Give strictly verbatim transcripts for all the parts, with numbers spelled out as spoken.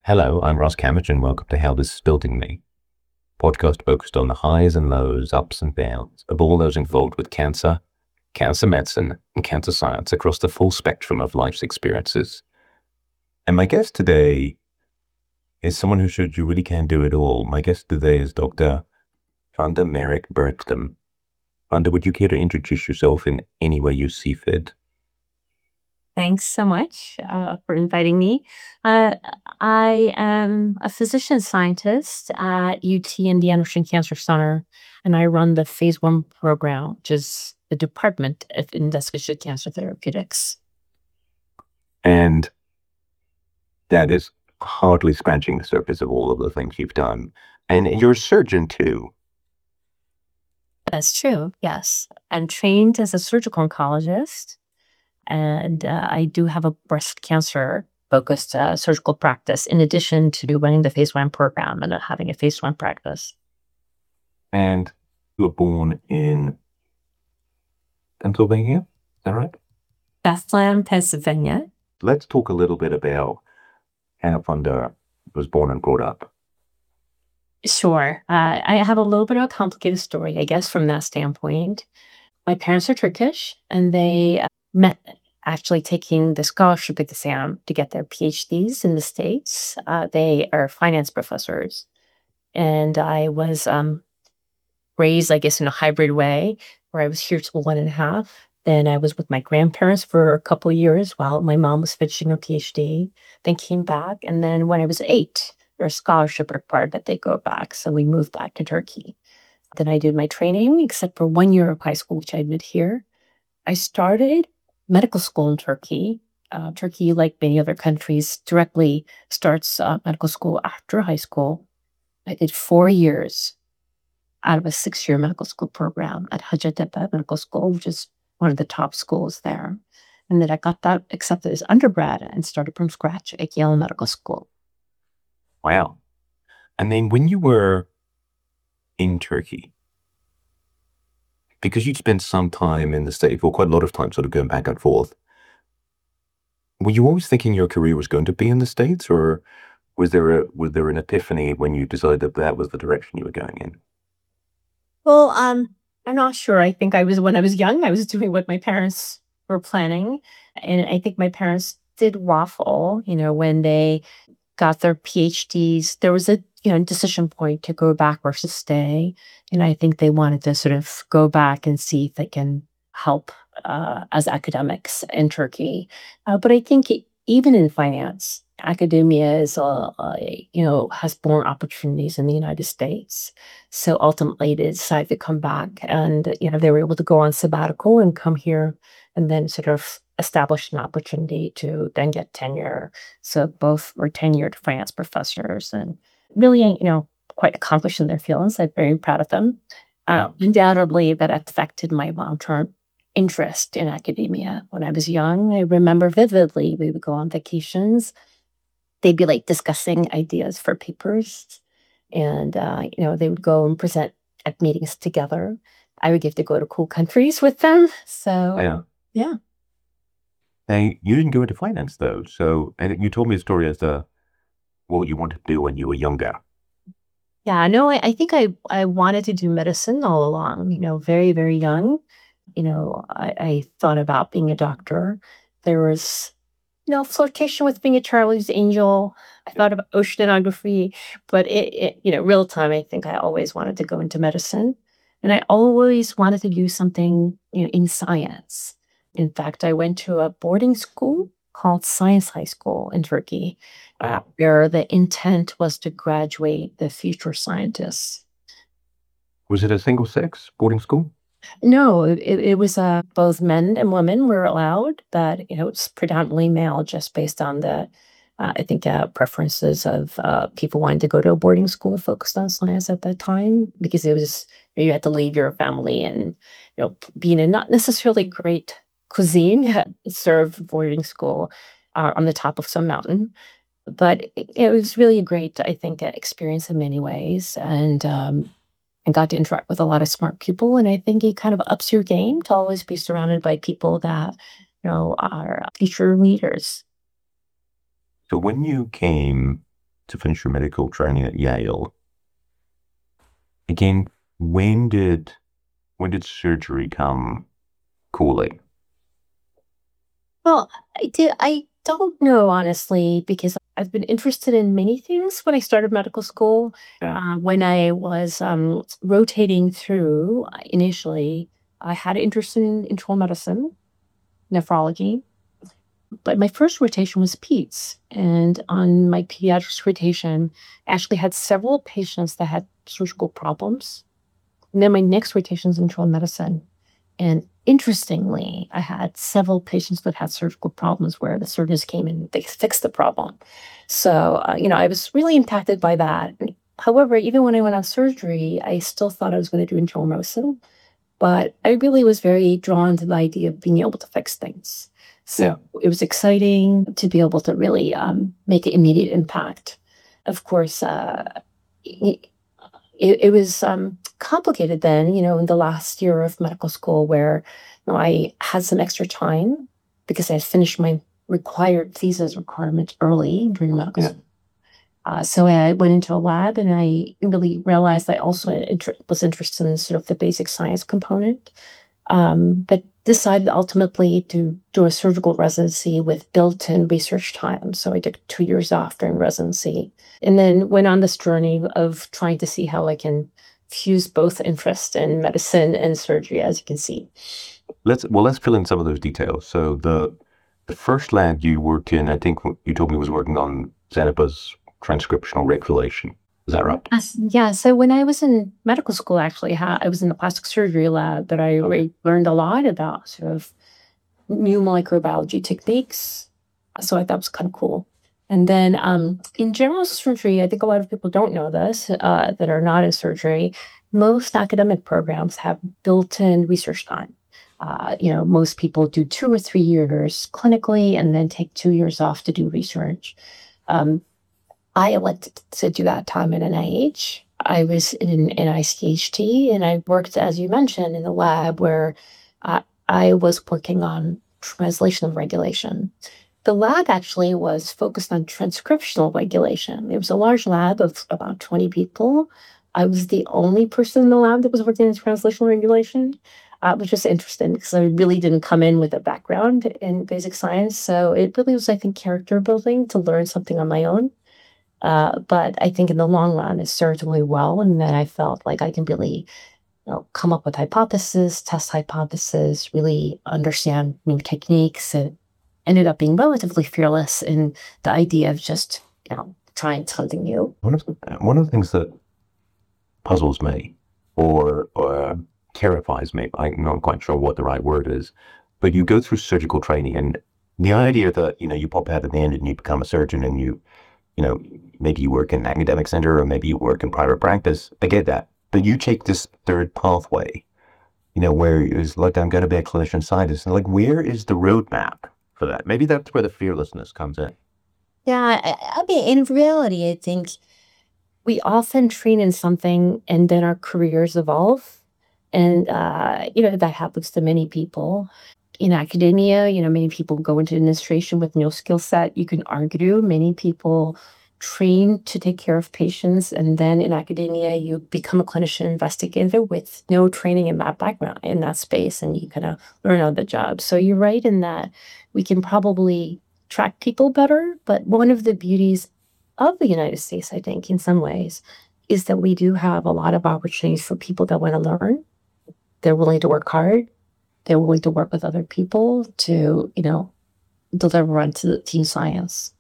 Hello, I'm Ross Cammett, and welcome to How This Is Building Me, podcast focused on the highs and lows, ups and downs of all those involved with cancer, cancer medicine, and cancer science across the full spectrum of life's experiences. And my guest today is someone who showed you really can do it all. My guest today is Doctor Vanda Merrick Bertram. Vanda, would you care to introduce yourself in any way you see fit? Thanks so much uh, for inviting me. Uh, I am a physician scientist at U T Indiana Ocean Cancer Center, and I run the phase one program, which is the Department of Investigation of Cancer Therapeutics. And that is hardly scratching the surface of all of the things you've done. And you're a surgeon too. That's true, yes. I'm trained as a surgical oncologist, and uh, I do have a breast cancer focused uh, surgical practice in addition to running the phase one program and uh, having a phase one practice. And you were born in Pennsylvania, is that right? Bethlehem, Pennsylvania. Let's talk a little bit about how Vanda was born and brought up. Sure. Uh, I have a little bit of a complicated story, I guess, from that standpoint. My parents are Turkish, and they uh, met actually taking the scholarship exam to get their PhDs in the States. Uh, they are finance professors. And I was um, raised, I guess, in a hybrid way, where I was here till one and a half. Then I was with my grandparents for a couple of years while my mom was finishing her PhD, then came back. And then when I was eight, their scholarship required that they go back. So we moved back to Turkey. Then I did my training, except for one year of high school, which I did here. I started medical school in Turkey. Uh, Turkey, like many other countries, directly starts uh, medical school after high school. I did four years out of a six-year medical school program at Hacettepe Medical School, which is one of the top schools there. And then I got that accepted as undergrad and started from scratch at Yale Medical School. Wow. And then when you were in Turkey, because you'd spent some time in the States, or quite a lot of time sort of going back and forth, were you always thinking your career was going to be in the States, or was there a was there an epiphany when you decided that that was the direction you were going in? Well, um, I'm not sure. I think I was when I was young, I was doing what my parents were planning. And I think my parents did waffle, you know, when they got their PhDs. There was a, you know, decision point to go back versus stay. And I think they wanted to sort of go back and see if they can help uh, as academics in Turkey. Uh, but I think it, even in finance, academia is, uh, uh, you know, has more opportunities in the United States. So ultimately, they decided to come back, and you know, they were able to go on sabbatical and come here, and then sort of establish an opportunity to then get tenure. So both were tenured finance professors, and really, you know, quite accomplished in their fields. I'm very proud of them. Uh, undoubtedly, that affected my long-term interest in academia. When I was young, I remember vividly we would go on vacations. They'd be like discussing ideas for papers, and uh, you know, they would go and present at meetings together. I would get to go to cool countries with them. So Yeah. yeah. Now, you didn't go into finance though, so and you told me a story as to what you wanted to do when you were younger. Yeah, no, I, I think I, I wanted to do medicine all along, you know, very, very young. You know, I, I thought about being a doctor. There was, you know, flirtation with being a Charlie's Angel. I thought about oceanography, but it, it, you know, real time, I think I always wanted to go into medicine. And I always wanted to do something, you know, in science. In fact, I went to a boarding school called Science High School in Turkey, uh, where the intent was to graduate the future scientists. Was it a single sex boarding school? No, it, it was uh, both men and women were allowed, but you know, it's predominantly male, just based on the, uh, I think, uh, preferences of uh, people wanting to go to a boarding school focused on science at that time, because it was you had to leave your family and you know be in a not necessarily great cuisine, served boarding school uh, on the top of some mountain. But it, it was really a great, I think, uh, experience in many ways, and um, and got to interact with a lot of smart people. And I think it kind of ups your game to always be surrounded by people that you know are future leaders. So when you came to finish your medical training at Yale. Again, when did when did surgery come calling? Well, I did. I don't know honestly because I've been interested in many things when I started medical school. Yeah. Uh, when I was um, rotating through uh, initially, I had an interest in internal medicine, nephrology, but my first rotation was peds, and on my pediatrics rotation, I actually had several patients that had surgical problems. And then my next rotation is internal medicine. And interestingly, I had several patients that had surgical problems where the surgeons came in, they fixed the problem. So, uh, you know, I was really impacted by that. However, even when I went on surgery, I still thought I was going to do internal medicine, but I really was very drawn to the idea of being able to fix things. So Yeah. it was exciting to be able to really um, make an immediate impact. Of course, uh, it, it was um, complicated then, you know, in the last year of medical school where you know, I had some extra time because I had finished my required thesis requirements early during medical Yeah. school. Uh, so I went into a lab and I really realized I also inter- was interested in sort of the basic science component, um, but decided ultimately to do a surgical residency with built-in research time. So I took two years off during residency and then went on this journey of trying to see how I can fuse both interest in medicine and surgery, as you can see. Let's well, let's fill in some of those details. So the the first lab you worked in, I think you told me, was working on Xenopus transcriptional regulation. Is that right? Yes, yeah. So when I was in medical school, actually, ha- I was in the plastic surgery lab, but I really learned a lot about sort of new microbiology techniques. So I thought it was kind of cool. And then um, in general surgery, I think a lot of people don't know this uh, that are not in surgery. Most academic programs have built-in research time. Uh, you know, most people do two or three years clinically and then take two years off to do research. Um, I elected to do that time at N I H. I was in N I C H T and I worked, as you mentioned, in the lab where uh, I was working on translational regulation. The lab actually was focused on transcriptional regulation. It was a large lab of about twenty people. I was the only person in the lab that was working in translational regulation. Uh, which was interesting because I really didn't come in with a background in basic science. So it really was, I think, character building to learn something on my own. Uh, but I think in the long run, it served really well. And then I felt like I can really, you know, come up with hypotheses, test hypotheses, really understand new techniques, and ended up being relatively fearless in the idea of just, you know, trying something new. One of the, one of the things that puzzles me or or terrifies me, I'm not quite sure what the right word is, but you go through surgical training and the idea that, you know, you pop out at the end and you become a surgeon and you, you know, maybe you work in an academic center or maybe you work in private practice. I get that. But you take this third pathway, you know, where it's like, I'm going to be a clinician scientist. And like, where is the roadmap for that? Maybe that's where the fearlessness comes in. Yeah, I, I mean, in reality, I think we often train in something and then our careers evolve. And, uh, you know, that happens to many people. In academia, you know, many people go into administration with no skill set. You can argue many people train to take care of patients. And then in academia, you become a clinician investigator with no training in that background, in that space, and you kind of learn on the job. So you're right in that we can probably track people better. But one of the beauties of the United States, I think, in some ways, is that we do have a lot of opportunities for people that want to learn. They're willing to work hard. They're willing to work with other people to, you know, deliver onto the team science.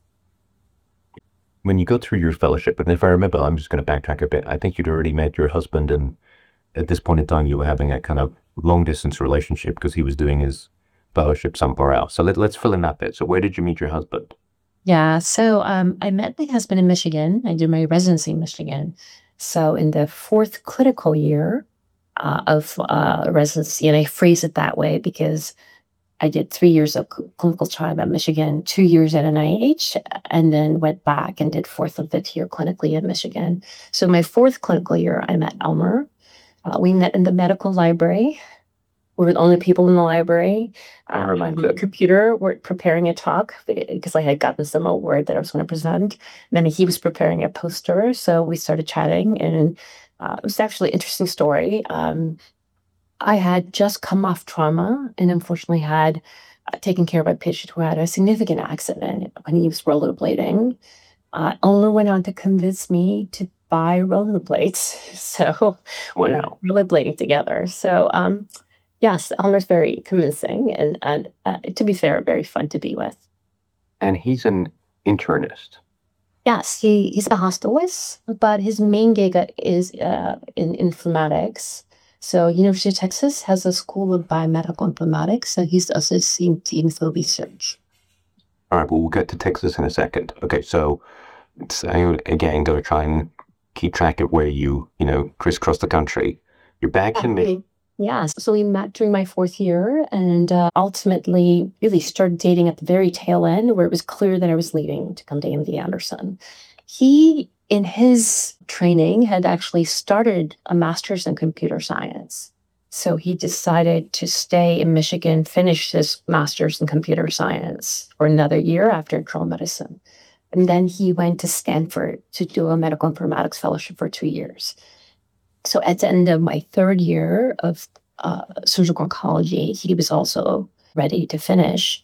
When you go through your fellowship, and if I remember, I'm just going to backtrack a bit. I think you'd already met your husband, and at this point in time, you were having a kind of long distance relationship because he was doing his fellowship somewhere else. So let, let's fill in that bit. So where did you meet your husband? Yeah, so um, I met my husband in Michigan. I did my residency in Michigan. So in the fourth clinical year uh, of uh, residency, and I phrase it that way because I did three years of cl- clinical time at Michigan, two years at N I H, and then went back and did fourth and fifth year clinically at Michigan. So my fourth clinical year, I met Elmer. Uh, we met in the medical library We were the only people in the library. Um, on the computer, we're preparing a talk because I had gotten some award that I was going to present. And then he was preparing a poster, so we started chatting, and uh, it was actually an interesting story. Um, I had just come off trauma, and unfortunately had uh, taken care of a patient who had a significant accident when he was rollerblading. Uh, owner went on to convince me to buy rollerblades, so we're now rollerblading together. So, um, yes, Elmer's very convincing, and and uh, to be fair, very fun to be with. And he's an internist. Yes, he, he's a hospitalist, but his main gig uh, is uh, in informatics. So University of Texas has a school of biomedical informatics, so he's also seeing teams for research. All right, well, we'll get to Texas in a second. Okay, so it's, I, again, got to try and keep track of where you, you know, crisscross the country. You're back in Michigan. Yeah, so we met during my fourth year, and uh, ultimately really started dating at the very tail end, where it was clear that I was leaving to come to M D Anderson. He, in his training, had actually started a master's in computer science. So he decided to stay in Michigan, finish his master's in computer science for another year after internal medicine. And then he went to Stanford to do a medical informatics fellowship for two years. So at the end of my third year of uh, surgical oncology, he was also ready to finish.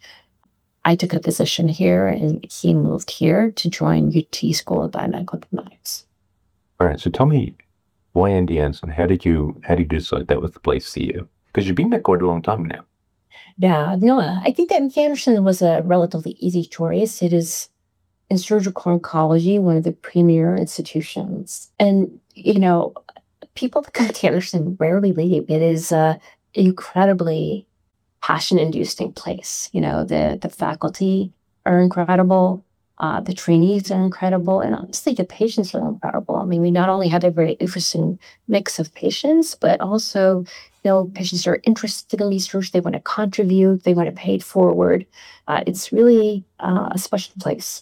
I took a position here, and he moved here to join U T School of Biomedical Informatics. All right, so tell me, why M D Anderson? How did you how did you decide that was the place for you? Because you've been there quite a long time now. Yeah, no, I think that M D Anderson was a relatively easy choice. It is, in surgical oncology, one of the premier institutions. And, you know, people that come to Anderson rarely leave. It is an incredibly passion-inducing place. You know, the, the faculty are incredible. Uh, the trainees are incredible. And honestly, the patients are incredible. I mean, we not only had a very interesting mix of patients, but also, you know, patients are interested in research. They want to contribute. They want to pay it forward. Uh, it's really uh, a special place.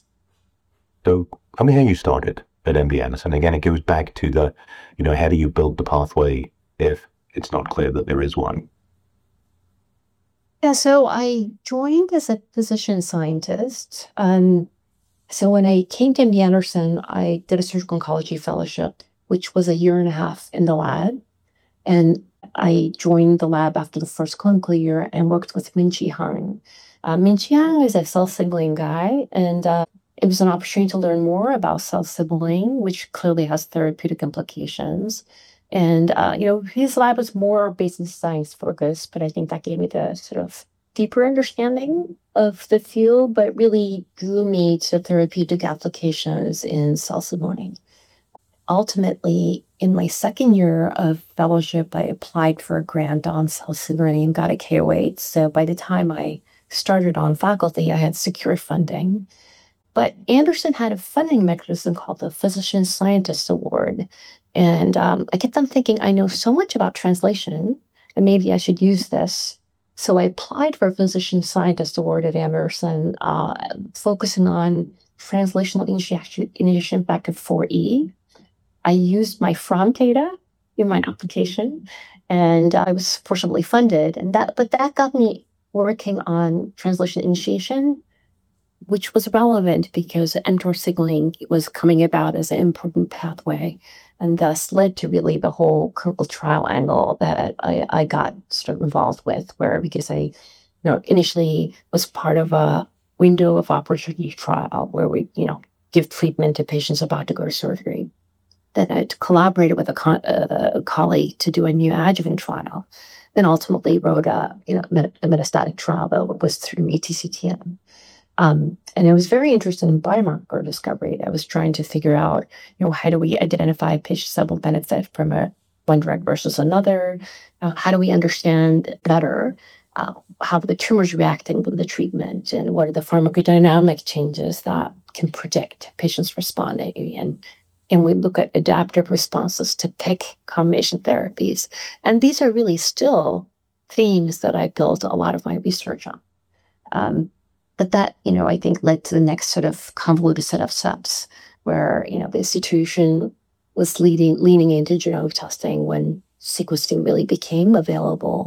So tell me how you started at M D Anderson. Again, it goes back to the, you know, how do you build the pathway if it's not clear that there is one? Yeah, so I joined as a physician scientist. Um, so when I came to M D Anderson, I did a surgical oncology fellowship, which was a year and a half in the lab. And I joined the lab after the first clinical year and worked with Minchi Hung. Uh, Minchi Hung is a cell signaling guy, and uh, it was an opportunity to learn more about cell signaling, which clearly has therapeutic implications. And, uh, you know, his lab was more based in science focused, but I think that gave me the sort of deeper understanding of the field, but really drew me to therapeutic applications in cell signaling. Ultimately, in my second year of fellowship, I applied for a grant on cell signaling and got a K O eight. So by the time I started on faculty, I had secured funding. But Anderson had a funding mechanism called the Physician Scientist Award. And um, I kept on thinking, I know so much about translation, and maybe I should use this. So I applied for a Physician Scientist Award at Anderson, uh, focusing on translational initiation, initiation factor four E. I used my F R O M data in my application, and I was fortunately funded. And that, but that got me working on translation initiation, which was relevant because mTOR signaling was coming about as an important pathway, and thus led to really the whole clinical trial angle that I, I got sort of involved with, where because I, you know, initially was part of a window of opportunity trial where we, you know, give treatment to patients about to go to surgery. Then I collaborated with a, co- a colleague to do a neoadjuvant trial, then ultimately wrote a, you know, met- a metastatic trial that was through E T C T M. Um, and I was very interested in biomarker discovery. I was trying to figure out, you know, how do we identify patients that will benefit from a, one drug versus another? Uh, how do we understand better uh, how the tumor's reacting with the treatment, and what are the pharmacodynamic changes that can predict patients responding? And and we look at adaptive responses to pick combination therapies. And these are really still themes that I built a lot of my research on. Um, But that, you know, I think led to the next sort of convoluted set of steps where, you know, the institution was leading, leaning into genomic testing when sequencing really became available.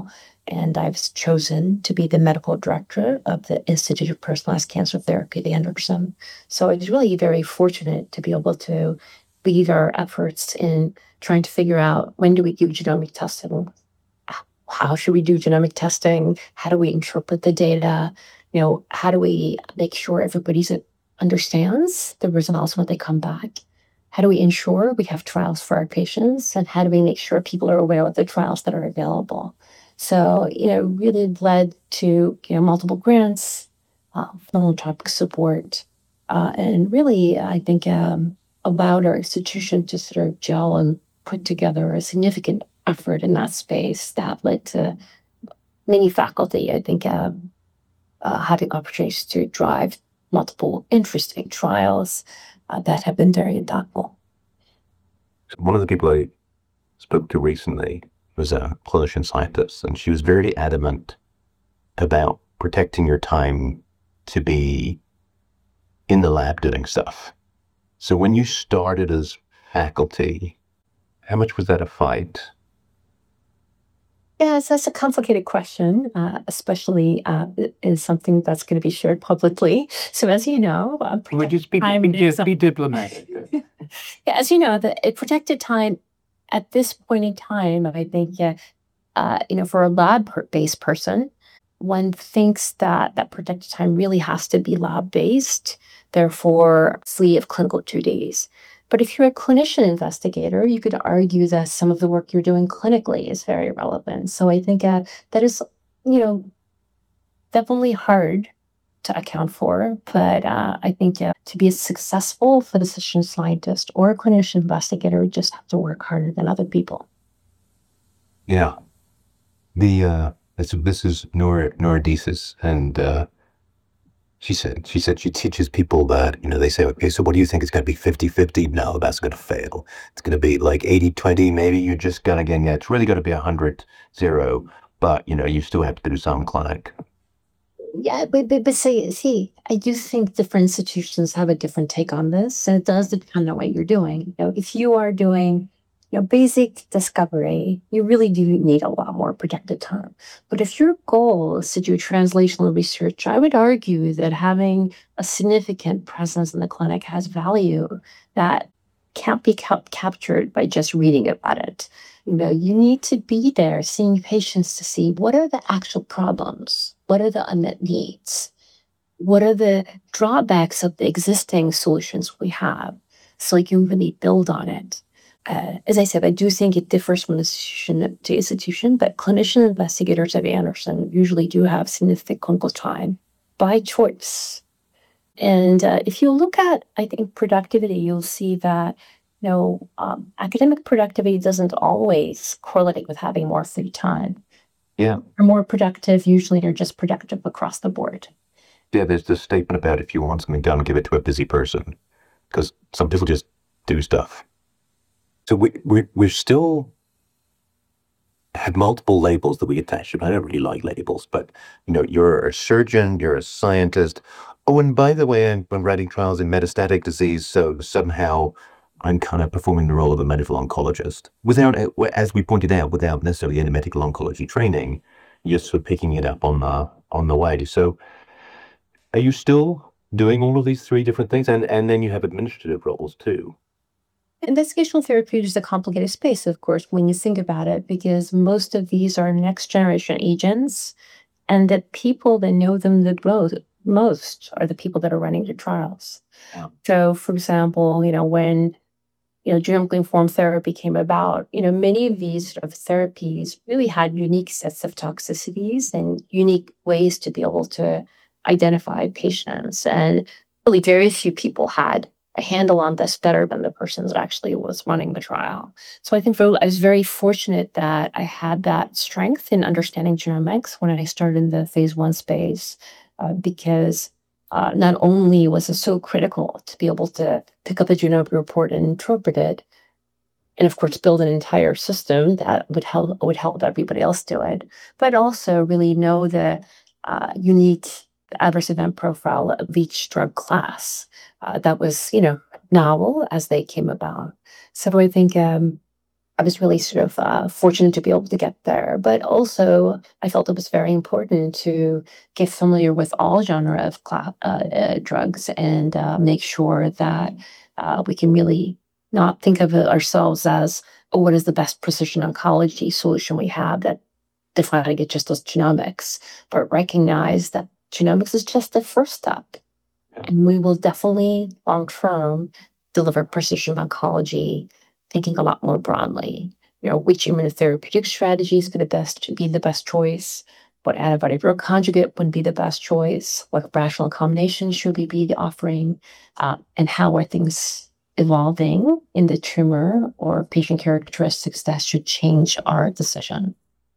and I was chosen to be the medical director of the Institute of Personalized Cancer Therapy, the Anderson. So I was really very fortunate to be able to lead our efforts in trying to figure out when do we do genomic testing, how should we do genomic testing, how do we interpret the data, you know, how do we make sure everybody understands the results when they come back. How do we ensure we have trials for our patients? And how do we make sure people are aware of the trials that are available? So, you know, really led to, you know, multiple grants, uh, philanthropic support, uh, and really, I think, um, allowed our institution to sort of gel and put together a significant effort in that space that led to many faculty, I think, um, uh, having opportunities to drive multiple interesting trials uh, that have been very impactful. One of the people I spoke to recently was a clinician scientist, and she was very adamant about protecting your time to be in the lab doing stuff. So when you started as faculty, how much was that a fight? Yes, that's a complicated question, uh, especially uh, is something that's going to be shared publicly. So, as you know, uh, Would just be, time be, just is- be diplomatic. yeah, as you know, the uh, protected time at this point in time, I think, uh, uh, you know, for a lab-based person, one thinks that that protected time really has to be lab-based, therefore free of clinical duties. But if you're a clinician investigator, you could argue that some of the work you're doing clinically is very relevant. So I think uh, that is, you know, definitely hard to account for. But uh, I think uh, to be a successful physician scientist or a clinician investigator, you just have to work harder than other people. Yeah. The uh, this, this is Nora Nora Desis, and uh, she said she said she teaches people that, you know, they say, okay, so what do you think? It's going to be fifty-fifty? No, that's going to fail. It's going to be like eighty-twenty. Maybe you're just going to get, yeah, it's really going to be one hundred zero, but, you know, you still have to do some clinic. Yeah, but, but, but see, see, I do think different institutions have a different take on this, and it does depend on what you're doing. You know, if you are doing, you know, basic discovery, you really do need a lot more protected time. But if your goal is to do translational research, I would argue that having a significant presence in the clinic has value that can't be cap- captured by just reading about it. You know, you need to be there seeing patients to see what are the actual problems, what are the unmet needs, what are the drawbacks of the existing solutions we have, so you can really build on it. Uh, as I said, I do think it differs from institution to institution, but clinician investigators at Anderson usually do have significant clinical time by choice. And uh, if you look at, I think, productivity, you'll see that, you know, um, academic productivity doesn't always correlate with having more free time. Yeah. You're more productive, usually you're just productive across the board. Yeah, there's this statement about if you want something done, give it to a busy person, because some people just do stuff. So we, we, we're still have multiple labels that we attach to. I don't really like labels, but, you know, you're a surgeon, you're a scientist. Oh, and by the way, I'm, I'm writing trials in metastatic disease, so somehow I'm kind of performing the role of a medical oncologist without, as we pointed out, without necessarily any medical oncology training. You're sort of picking it up on the on the way. So, are you still doing all of these three different things, and and then you have administrative roles too? Investigational therapy is a complicated space, of course, when you think about it, because most of these are next generation agents, and the people that know them the most, most are the people that are running the trials. Yeah. So, for example, you know, when you know genomically informed therapy came about, you know, many of these sort of therapies really had unique sets of toxicities and unique ways to be able to identify patients, and really very few people had a handle on this better than the person that actually was running the trial. So I think for, I was very fortunate that I had that strength in understanding genomics when I started in the phase one space, uh, because uh, not only was it so critical to be able to pick up a genomic report and interpret it, and of course build an entire system that would help would help everybody else do it, but also really know the uh, unique adverse event profile of each drug class uh, that was, you know, novel as they came about. So I think um, I was really sort of uh, fortunate to be able to get there. But also, I felt it was very important to get familiar with all genre of cla- uh, uh, drugs and uh, make sure that uh, we can really not think of it ourselves as, oh, what is the best precision oncology solution we have that defining it just as genomics, but recognize that genomics is just the first step. And we will definitely long term deliver precision oncology, thinking a lot more broadly. You know, which immunotherapeutic strategies could the best be the best choice? What antibody drug conjugate would be the best choice? What rational combinations should we be offering? Uh, and how are things evolving in the tumor or patient characteristics that should change our decision?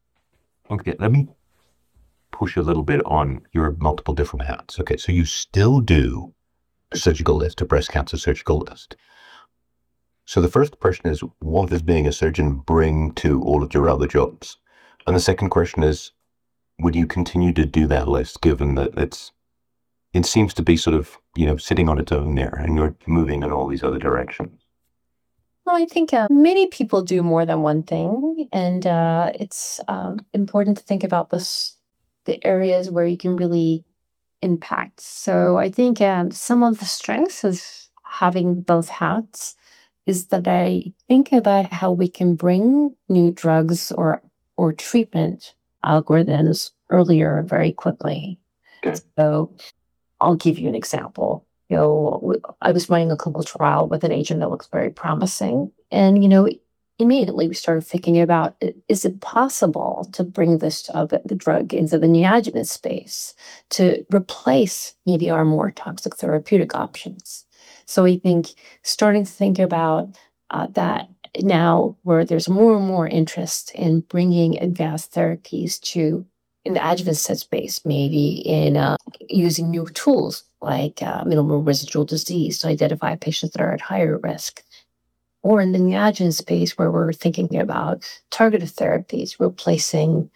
Okay, let me push a little bit on your multiple different hats. Okay, so you still do a surgical list, a breast cancer surgical list. So the first question is, what does being a surgeon bring to all of your other jobs? And the second question is, would you continue to do that list given that it's it seems to be sort of, you know, sitting on its own there and you're moving in all these other directions? Well, I think uh, many people do more than one thing, and uh, it's um, important to think about this the areas where you can really impact. So I think um, some of the strengths of having both hats is that I think about how we can bring new drugs or or treatment algorithms earlier very quickly. Okay. So I'll give you an example. You know, w- I was running a clinical trial with an agent that looks very promising. And, you know, immediately we started thinking about i- is it possible to bring this uh, the the drug into the neoadjuvant space to replace maybe our more toxic therapeutic options? So I think starting to think about uh, that now, where there's more and more interest in bringing advanced therapies to in the adjuvant set space, maybe in uh, using new tools like uh, minimal residual disease to identify patients that are at higher risk, or in the neoadjuvant space where we're thinking about targeted therapies replacing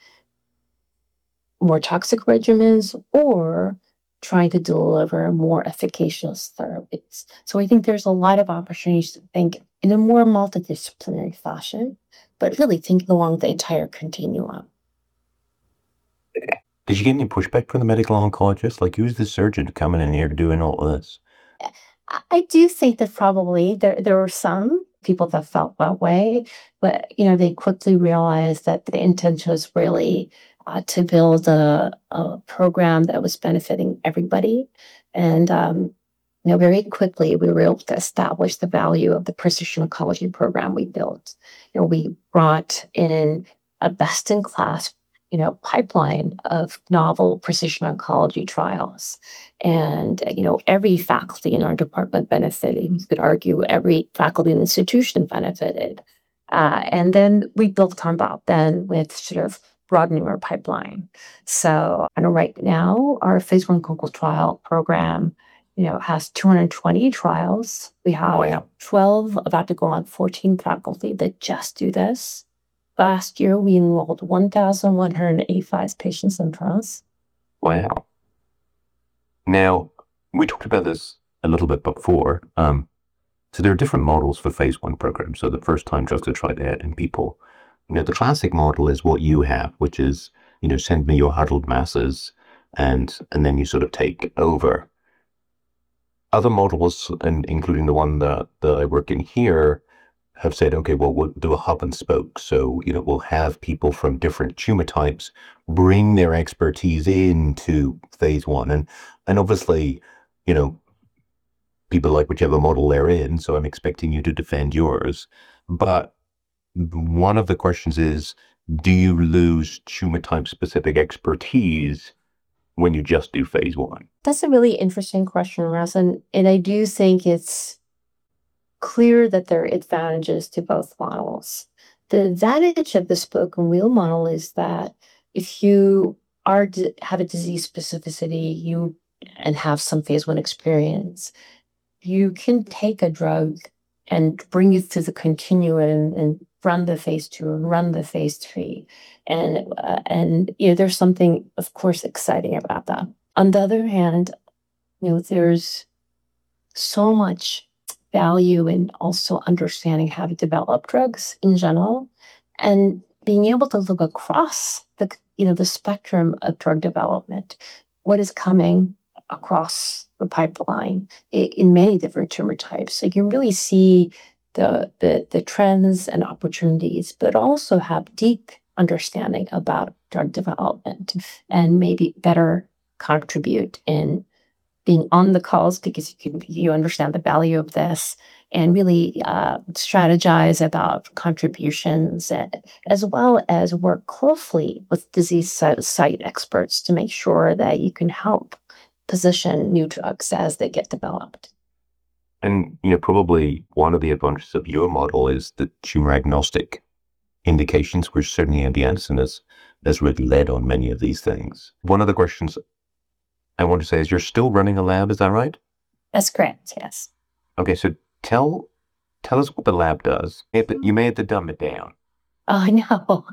more toxic regimens or trying to deliver more efficacious therapies. So I think there's a lot of opportunities to think in a more multidisciplinary fashion, but really thinking along the entire continuum. Did you get any pushback from the medical oncologist? Like, who's the surgeon coming in here doing all this? I I do think that probably there there were some people that felt that way, but you know they quickly realized that the intention was really uh, to build a, a program that was benefiting everybody, and um, you know very quickly we were able to establish the value of the precision oncology program we built. You know we brought in a best in class you know pipeline of novel precision oncology trials and, uh, you know, every faculty in our department benefited. You could argue every faculty and institution benefited. Uh, and then we built on top then with sort of broadening our pipeline. So I know right now our phase one clinical trial program, you know, has two hundred twenty trials. We have Wow. twelve, about to go on fourteen faculty that just do this. Last year, we enrolled one thousand one hundred eighty-five patients in trials. Wow. Now, we talked about this a little bit before. Um, so there are different models for phase one programs. So the first time drugs are tried out in people. You know, the classic model is what you have, which is, you know, send me your huddled masses and and then you sort of take over. Other models, and including the one that, that I work in here, have said, okay, well, we'll do a hub and spoke. So, you know, we'll have people from different tumor types bring their expertise into phase one. And and obviously, you know, people like whichever model they're in, so I'm expecting you to defend yours. But one of the questions is, do you lose tumor type specific expertise when you just do phase one? That's a really interesting question, Russ. And, and I do think it's clear that there are advantages to both models. The advantage of the spoken wheel model is that if you are d- have a disease specificity, you and have some phase one experience, you can take a drug and bring it through the continuum and run the phase two and run the phase three. And uh, and you know, there's something, of course, exciting about that. On the other hand, you know, there's so much value in also understanding how to develop drugs in general, and being able to look across the you know the spectrum of drug development, what is coming across the pipeline in, in many different tumor types. So you can really see the, the the trends and opportunities, but also have deep understanding about drug development and maybe better contribute in being on the calls because you can you understand the value of this and really uh, strategize about contributions, and, as well as work closely with disease site experts to make sure that you can help position new drugs as they get developed. And, you know, probably one of the advantages of your model is the tumor agnostic indications, which certainly M D Anderson has, has really led on many of these things. One of the questions I want to say is you're still running a lab, is that right? That's correct, yes. Okay, so tell tell us what the lab does. You may have to dumb it down. Oh, no.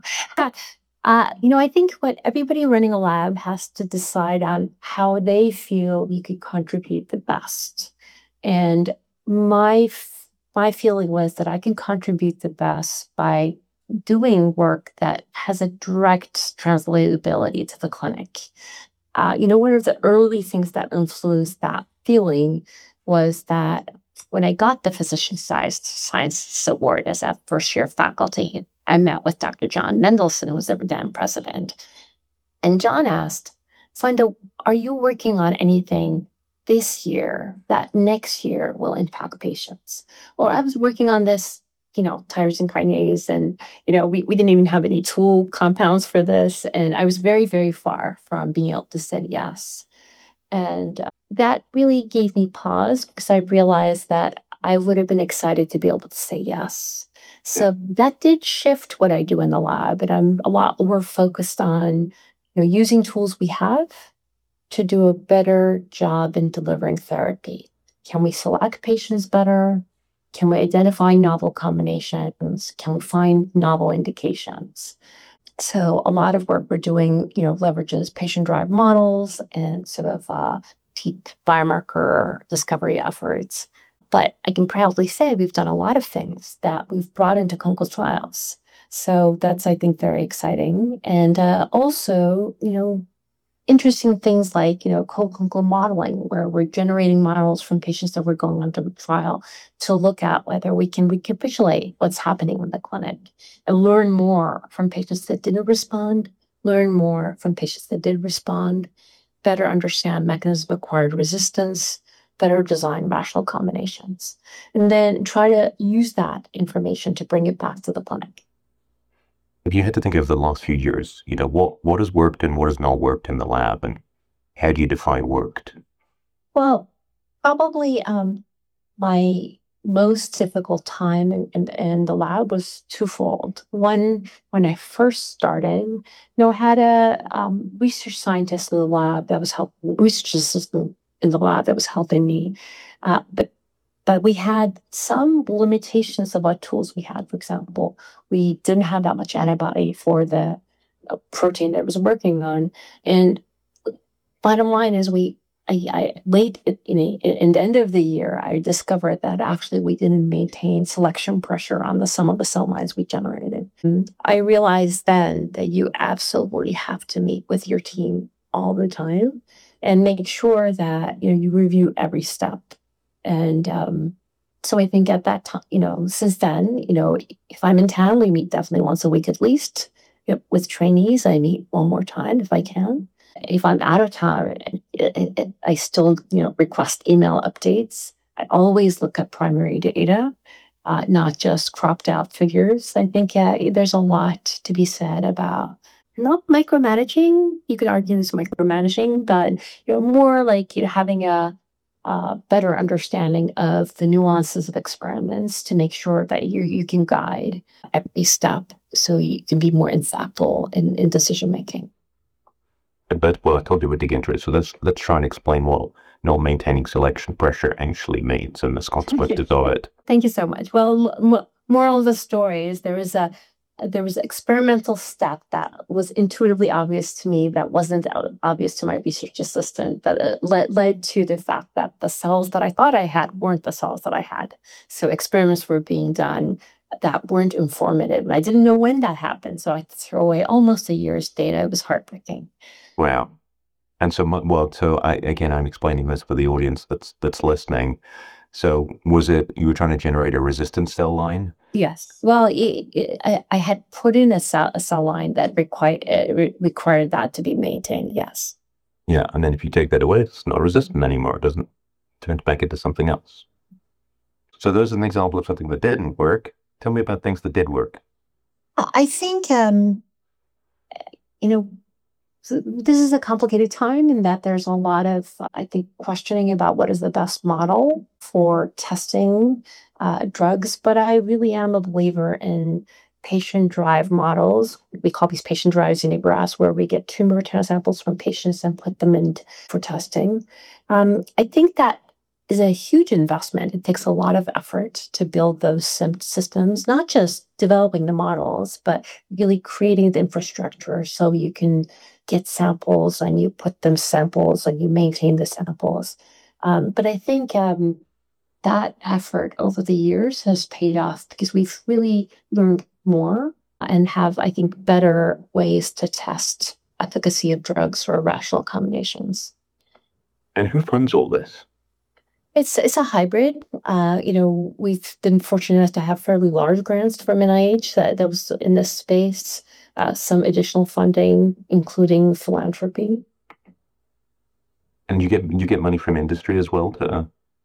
Uh, you know, I think what everybody running a lab has to decide on how they feel you could contribute the best. And my my feeling was that I can contribute the best by doing work that has a direct translatability to the clinic. Uh, you know, one of the early things that influenced that feeling was that when I got the Physician Sciences Award as a first-year faculty, I met with Doctor John Mendelsohn, who was the then president. And John asked, Funda, are you working on anything this year that next year will impact patients? Well, I was working on this, you know, tyrosine kinase, and, you know, we, we didn't even have any tool compounds for this. And I was very, very far from being able to say yes. And uh, that really gave me pause because I realized that I would have been excited to be able to say yes. So that did shift what I do in the lab, and I'm a lot more focused on, you know, using tools we have to do a better job in delivering therapy. Can we select patients better? Can we identify novel combinations? Can we find novel indications? So a lot of work we're doing, you know, leverages patient-derived models and sort of uh, deep biomarker discovery efforts. But I can proudly say we've done a lot of things that we've brought into clinical trials. So that's, I think, very exciting. And uh, also, you know, interesting things like, you know, co-clinical modeling, where we're generating models from patients that we're going on to the trial to look at whether we can recapitulate what's happening in the clinic and learn more from patients that didn't respond, learn more from patients that did respond, better understand mechanism of acquired resistance, better design rational combinations, and then try to use that information to bring it back to the clinic. If you had to think of the last few years, you know, what, what has worked and what has not worked in the lab, and how do you define worked? Well, probably um, my most difficult time in, in, in the lab was twofold. One, when I first started, you know, I had a um, research scientist in the lab that was helping, research assistant in the lab that was helping me. Uh, but but we had some limitations of what tools we had. For example, we didn't have that much antibody for the uh, protein that I was working on. And bottom line is we, I, I late you know, in the end of the year, I discovered that actually we didn't maintain selection pressure on the some of the cell lines we generated. And I realized then that you absolutely have to meet with your team all the time and make sure that, you know, you review every step. And um, so I think at that time, you know, since then, you know, if I'm in town, we meet definitely once a week at least. You know, with trainees, I meet one more time if I can. If I'm out of town, it, it, it, I still, you know, request email updates. I always look at primary data, uh, not just cropped out figures. I think uh, there's a lot to be said about not micromanaging. You could argue this micromanaging, but, you know, more like, you know, having a uh, better understanding of the nuances of experiments to make sure that you you can guide every step so you can be more insightful in, in decision making. But, well, I told you we'd dig into it, so let's let's try and explain what not maintaining selection pressure actually means and the consequences of it. Thank you so much. Well, m- moral of the story is there is a there was an experimental step that was intuitively obvious to me that wasn't o- obvious to my research assistant, but it led, led to the fact that the cells that I thought I had weren't the cells that I had. So experiments were being done that weren't informative. And I didn't know when that happened. So I had to throw away almost a year's data. It was heartbreaking. Wow. And so, my, well, so I again, I'm explaining this for the audience that's that's listening. So, was it you were trying to generate a resistant cell line? Yes. Well, it, it, I, I had put in a cell, a cell line that required uh, re- required that to be maintained. Yes. Yeah, and then if you take that away, it's not resistant anymore. It doesn't turn back into something else. So, those are an example of something that didn't work. Tell me about things that did work. I think, um, you know, so this is a complicated time in that there's a lot of, uh, I think, questioning about what is the best model for testing uh, drugs. But I really am a believer in patient drive models. We call these patient drives in grass, where we get tumor retinal samples from patients and put them in for testing. Um, I think that is a huge investment. It takes a lot of effort to build those sim- systems, not just developing the models, but really creating the infrastructure so you can get samples and you put them samples and you maintain the samples. Um, but I think um, that effort over the years has paid off because we've really learned more and have, I think, better ways to test efficacy of drugs or rational combinations. And who funds all this? It's it's a hybrid. Uh, you know, we've been fortunate enough to have fairly large grants from N I H that, that was in this space, uh, some additional funding, including philanthropy. And you get you get money from industry as well to.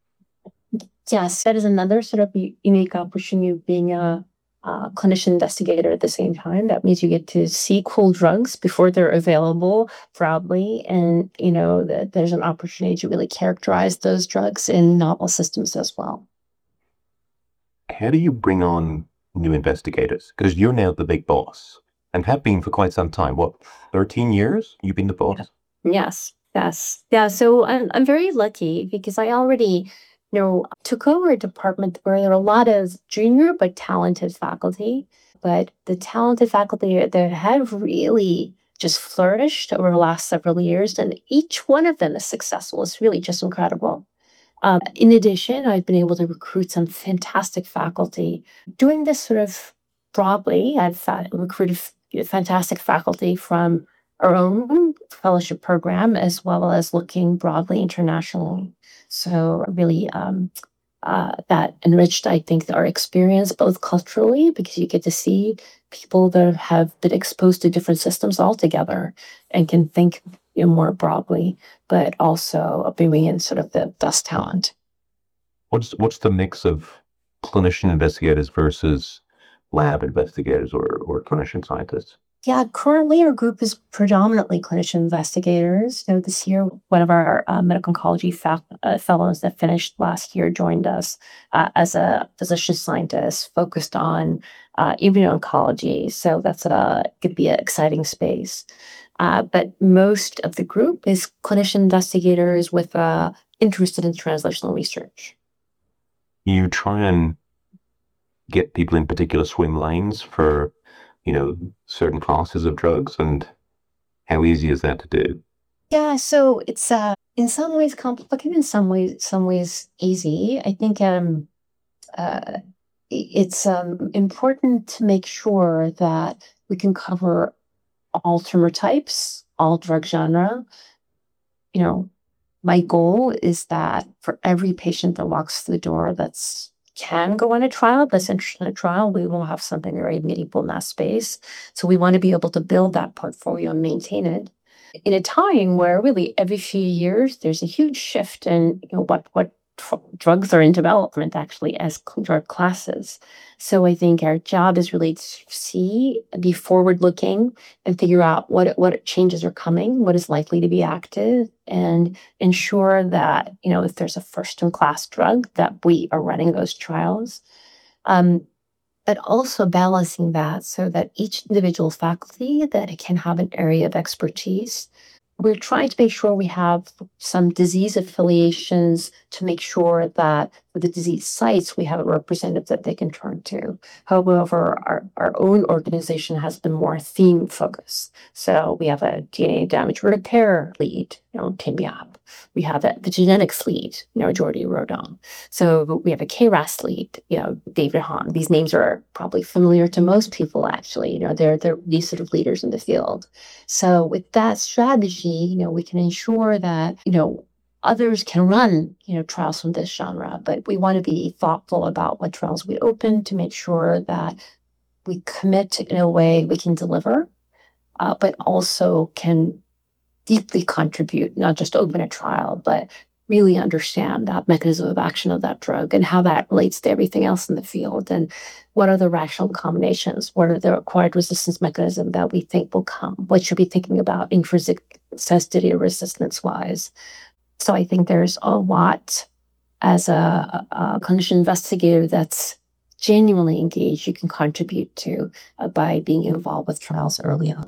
Yes, that is another sort of u- unique opportunity of being a, a clinician investigator at the same time. That means you get to see cool drugs before they're available broadly, and you know that there's an opportunity to really characterize those drugs in novel systems as well. How do you bring on new investigators? Because you're now the big boss and have been for quite some time. What, thirteen years? You've been the boss? Yes, yes, yeah. So I'm I'm very lucky because I already, you know, took over a department where there are a lot of junior but talented faculty. But the talented faculty that have really just flourished over the last several years, and each one of them is successful. It's really just incredible. Um, in addition, I've been able to recruit some fantastic faculty. Doing this sort of broadly, I've fa- recruited f- fantastic faculty from our own fellowship program as well as looking broadly internationally. So really, um, uh, that enriched, I think, our experience both culturally because you get to see people that have been exposed to different systems altogether and can think, you know, more broadly, but also bringing in sort of the best talent. What's what's the mix of clinician investigators versus lab investigators or, or clinician scientists? Yeah, currently our group is predominantly clinician investigators. So this year, one of our uh, medical oncology fa- uh, fellows that finished last year joined us uh, as a physician scientist focused on uh, immuno-oncology. So that's a could be an exciting space. Uh, but most of the group is clinician investigators with uh, interested in translational research. You try and get people in particular swim lanes for, you know, certain classes of drugs, and how easy is that to do? Yeah, so it's uh in some ways complicated, in some ways some ways easy. I think um uh i- it's um important to make sure that we can cover all tumor types, all drug genre. You know, my goal is that for every patient that walks through the door that's can go on a trial, that's interested in a trial, we will have something very meaningful in that space. So we want to be able to build that portfolio and maintain it in a time where really every few years there's a huge shift in, you know, what what tr- drugs are in development actually as cl- drug classes. So I think our job is really to see, be forward looking, and figure out what what changes are coming, what is likely to be active, and ensure that, you know, if there's a first in class drug that we are running those trials. Um, but also balancing that so that each individual faculty that it can have an area of expertise. We're trying to make sure we have some disease affiliations to make sure that for the disease sites, we have a representative that they can turn to. However, our, our own organization has been more theme focused. So we have a D N A damage repair lead, you know, Tim Yap. We have a, the genetics lead, you know, Jordi Rodon. So we have a K R A S lead, you know, David Hahn. These names are probably familiar to most people, actually. You know, they're, they're these sort of leaders in the field. So with that strategy, you know, we can ensure that, you know, others can run, you know, trials from this genre, but we want to be thoughtful about what trials we open to make sure that we commit in a way we can deliver, uh, but also can deeply contribute, not just open a trial, but really understand that mechanism of action of that drug and how that relates to everything else in the field, and what are the rational combinations, what are the acquired resistance mechanism that we think will come, what should we be thinking about intrinsic sensitivity or resistance wise. So I think there's a lot as a, a clinician investigator that's genuinely engaged you can contribute to uh, by being involved with trials early on.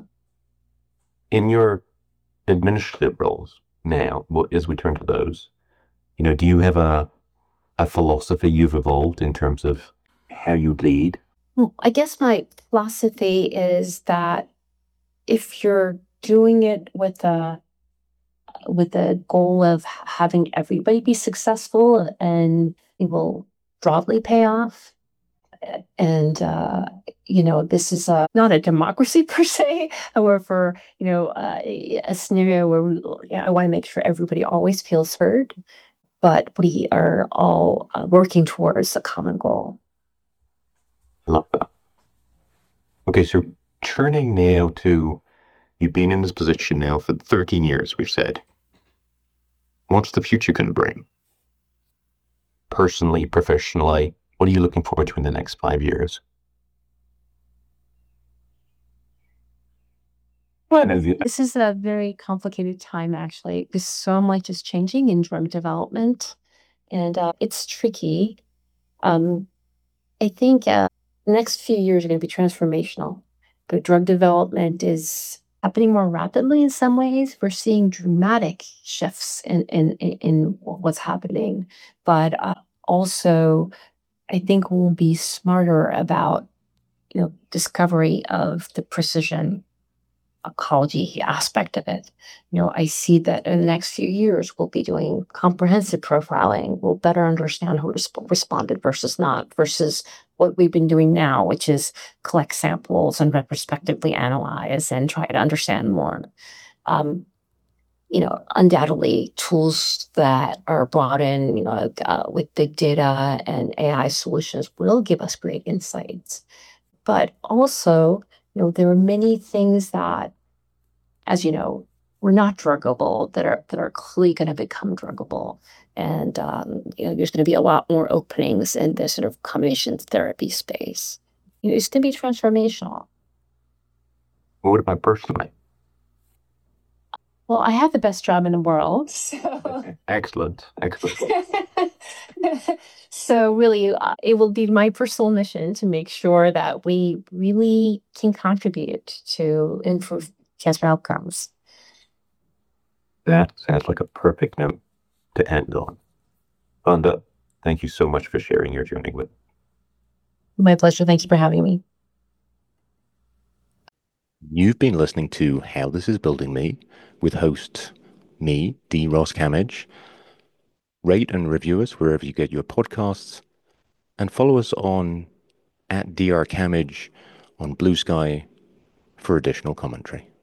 In your administrative roles now, as we turn to those, you know, do you have a a philosophy you've evolved in terms of how you lead? Well, I guess my philosophy is that if you're doing it with a with the goal of having everybody be successful, and it will broadly pay off. And, uh, you know, this is a, not a democracy per se, however, you know, uh, a scenario where we, you know, I want to make sure everybody always feels heard, but we are all uh, working towards a common goal. I love that. Okay, so turning now to, you've been in this position now for thirteen years, we've said. What's the future going to bring? Personally, professionally, what are you looking forward to in the next five years? Well, this is a very complicated time, actually, because so much is changing in drug development, and uh, it's tricky. Um, I think uh, the next few years are going to be transformational. But drug development is happening more rapidly in some ways. We're seeing dramatic shifts in in, in what's happening, but uh, also I think we'll be smarter about, you know, discovery of the precision oncology aspect of it. You know, I see that in the next few years, we'll be doing comprehensive profiling. We'll better understand who resp- responded versus not, versus what we've been doing now, which is collect samples and retrospectively analyze and try to understand more. Um, you know, undoubtedly tools that are brought in, you know, uh, with big data and A I solutions will give us great insights. But also, you know, there are many things that, as you know, were not druggable that are that are clearly going to become druggable, and um, you know, there's going to be a lot more openings in this sort of combination therapy space. You know, it's going to be transformational. What about personally? Well, I have the best job in the world. So. Excellent, excellent. So really, uh, it will be my personal mission to make sure that we really can contribute to improve cancer outcomes. That sounds like a perfect note to end on. Wanda, thank you so much for sharing your journey with me. My pleasure. Thank you for having me. You've been listening to How This Is Building Me with host me, D. Ross Camage. Rate and review us wherever you get your podcasts, and follow us on at D R Camage on Blue Sky for additional commentary.